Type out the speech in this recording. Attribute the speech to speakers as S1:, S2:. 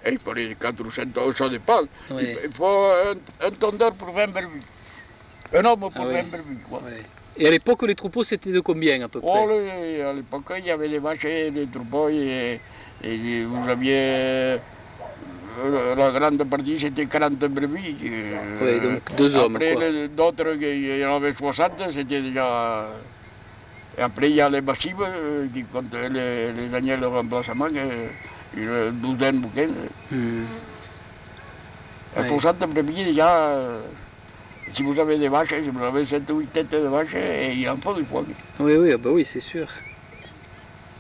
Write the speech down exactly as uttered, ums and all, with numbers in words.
S1: Et il fallait quatre ou cinq tonnes, ça dépend.
S2: Ouais.
S1: Il faut un, un tondeur pour vingt brebis. Un homme pour
S2: Ah oui.
S1: vingt brebis. Quoi.
S2: Ouais. Et à l'époque, les troupeaux, c'était de combien à peu près?
S1: Oh, les, à l'époque, il y avait des vaches et des troupeaux et, et vous aviez... La grande partie, c'était quarante brebis.
S2: Oui, donc deux hommes.
S1: Après, d'autres, il y en avait soixante, c'était déjà... Et après, il y a les massives qui comptent les, les années de remplacement, une douzaine ou quinze.
S2: Hmm.
S1: À soixante brebis, déjà, si vous avez des vaches, si vous avez sept ou huit têtes de vaches, il en faut du foin.
S2: Oui, oui, bah oui, c'est sûr.